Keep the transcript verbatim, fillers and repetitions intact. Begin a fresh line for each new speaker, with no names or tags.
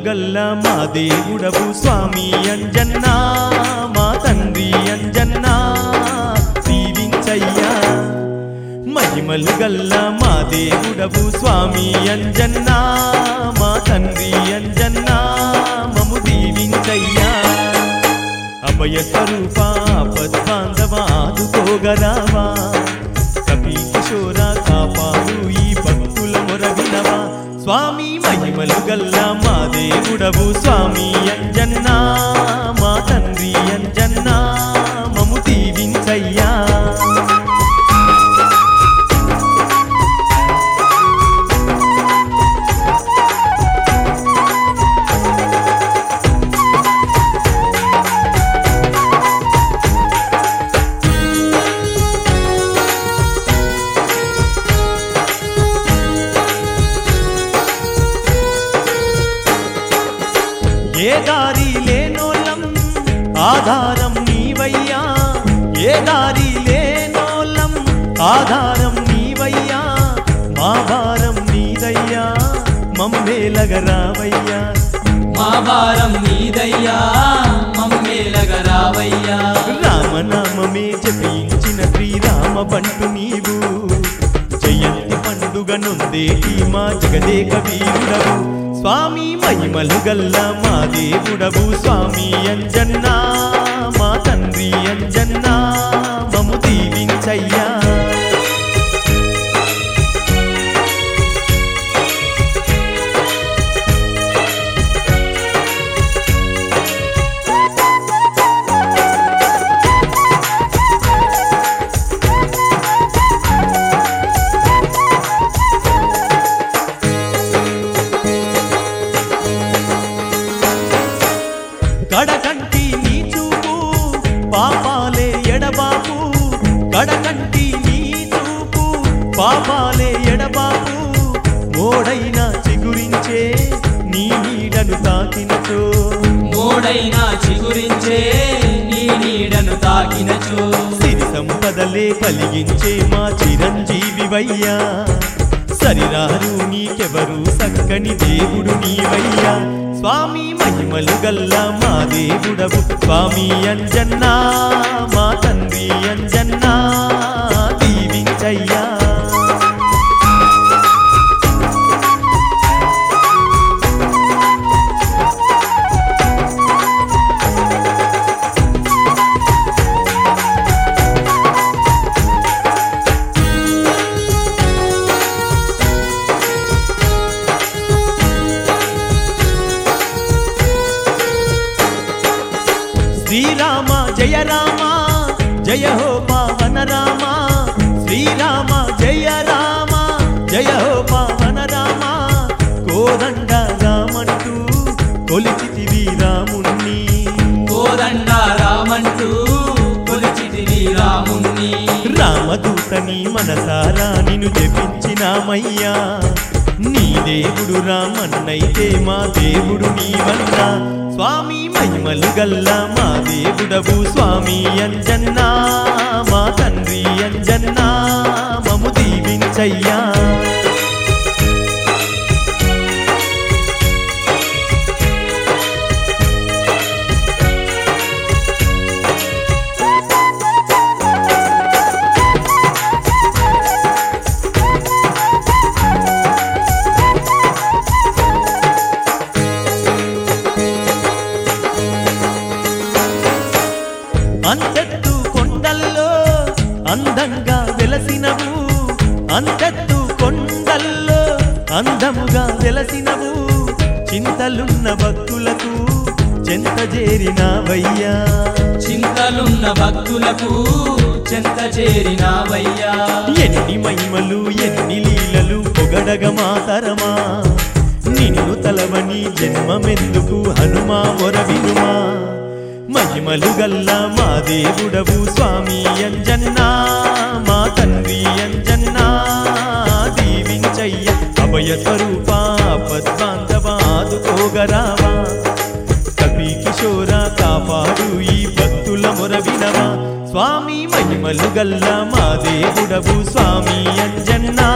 గల్ల మా దేవుడవు స్వామి అంజన్న మా తండ్రి అంజన్న దీవించయ్యా మహిమలు గల్ల మా దేవుడవు స్వామి అంజన్న మా తండ్రి అంజన్న మము దీవించయ్యా అభయ స్వరూప ఆపద్బాంధవ ఆదుకోగరావా కపీ కిశోర కాపాడు ఈ భక్తుల మొరవినవా స్వామి మహిమలు గల్ల మా దేవుడవు స్వామి అంజన్న మా తండ్రి అంజన్న మము దీవించయ్యా ఏ దారి లేనోళ్ళం ఆధారం నీవయ్యా ఏ దారి లేనోళ్ళం ఆధారం నీవయ్యా మా భారం నీదయ్యా మమ్మేలగరావయ్యా
మా భారం నీదయ్యా మమ్మేలగరావయ్యా
రామనామమే జపించిన శ్రీరామ బంటు నీవు జయంతి పండుగ నొందేటి మా జగదేక వీరుడవు స్వామి మహిమలు గల్ల మా దేవుడవు స్వామి అంజన్న మా తండ్రి అంజన్న మము దీవించయ్యా కడకంటి నీ చూపు పాపాలే ఎడబాపు కడకంటి నీ చూపు పాపాలే ఎడబాపు మోడైనా చిగురించే నీ నీడను తాకినచో
మోడైనా చిగురించే నీ నీడను తాకినచో
సిరి సంపదలే కలిగించే మా చిరంజీవివయ్యా సరిరారు నీకెవరు సక్కని దేవుడు నీవయ్యా స్వామి మహిమలు గల్ల మా దేవుడవు స్వామి అంజన్న మా తండ్రి అంజన్న దీవించయ్యా శ్రీరామ జయ రామ జయ హో పావన రామ శ్రీరామ జయ రామ జయ హో పావన రామ కోదండ రామంటూ కొలిచితివి రాముణ్ణి
కోదండ రామంటూ కొలిచితివి రాముణ్ణి
రామదూతని మనసారా నిన్ను జపించినామయ్యా నీ దేవుడు రామన్నైతే మా దేవుడు నీవన్నా స్వామి మహిమలు గల్ల మా దేవుడవు స్వామి అంజన్న మా తండ్రి అంజన్న మము దీవించయ్యా అంతెత్తు కొండల్లో అందంగా వెలసినవు అంతెత్తు కొండల్లో అందముగా వెలసినవు చింతలున్న భక్తులకు చెంత చేరినావయ్యా
చింతలున్న భక్తులకు చెంత చేరినావయ్యా
ఎన్ని మహిమలు ఎన్ని లీలలు పొగడగ మాతరమా నిన్ను తలవని జన్మమెందుకు హనుమా మొరవినుమా మహిమలు గల్ల మా దేవుడవు స్వామి అంజన్న మా తండ్రి అంజన్న దీవించయ్య అభయ స్వరూప ఆపద్బాంధవ ఆదుకోగరావా కపీ కిశోర కాపాడు ఈ భక్తుల మొరవినవా స్వామి మహిమలు గల్ల మా దేవుడవు స్వామి అంజన్న